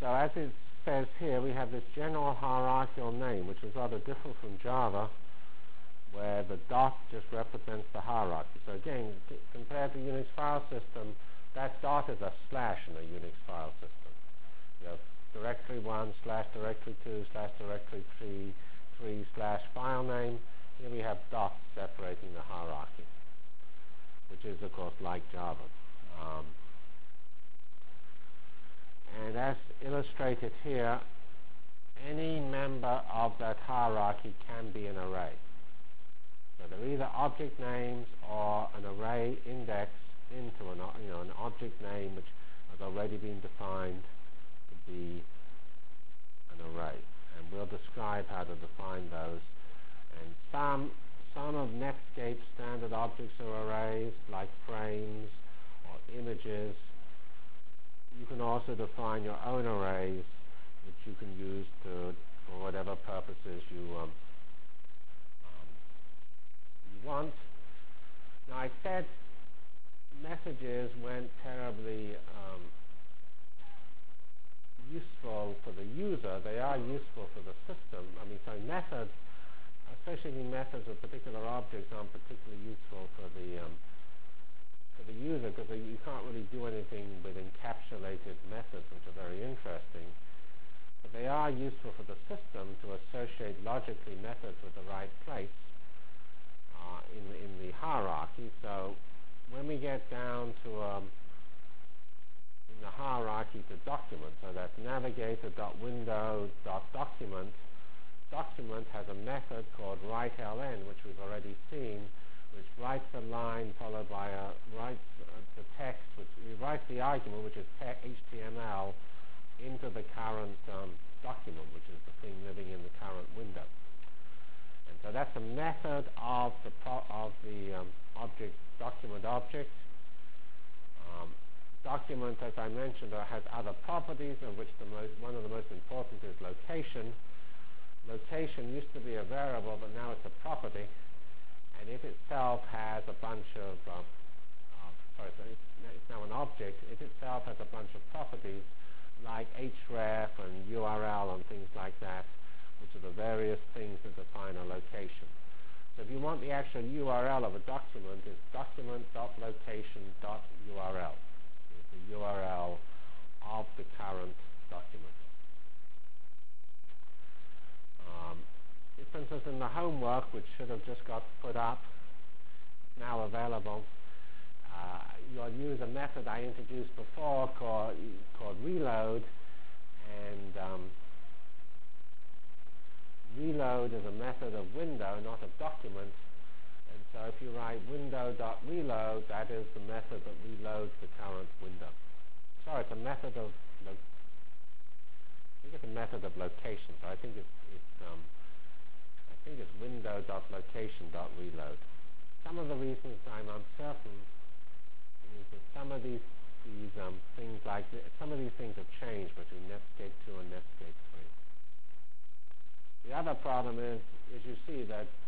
so as it says here, we have this general hierarchical name, which is rather different from Java, where the dot just represents the hierarchy. So again, compared to Unix file system, that dot is a slash in a Unix file system. You have directory 1 slash directory 2 slash directory 3 slash file name. Here we have dots separating the hierarchy, which is, of course, like Java. And as illustrated here, any member of that hierarchy can be an array. So they're either object names or an array indexed into an object name which has already been defined to be an array. And we'll describe how to define those. And some of Netscape's standard objects are arrays, like frames or images. You can also define your own arrays, which you can use for whatever purposes you want. Now, I said messages weren't terribly useful for the user. They are useful for the system. I mean, so methods, especially methods of particular objects, aren't particularly useful for the user, because you can't really do anything with encapsulated methods, which are very interesting. But they are useful for the system to associate logically methods with the right place in the hierarchy. So when we get down to in the hierarchy to document, so that's navigator.window.document, document has a method called writeln, which we've already seen, which writes a line followed by the text, which writes the argument, which is HTML, into the current document, which is the thing living in the current window. And so that's a method of the object, document object. Document, as I mentioned, has other properties, of which one of the most important is location. Location used to be a variable, but now it's a property, and it itself has a bunch of it's now an object. It itself has a bunch of properties like href and URL and things like that, which are the various things that define a location. So if you want the actual URL of a document, it's document.location.url. It's the URL of the current document. For instance, in the homework, which should have just got put up, now available, you'll use a method I introduced before called reload, and reload is a method of window, not of document. And so if you write window.reload, that is the method that reloads the current window. Sorry, it's a method of location. So I think it's window.location.reload. Some of the reasons I'm uncertain is that some of these things some of these things have changed between Netscape 2 and Netscape 3. The other problem is you see that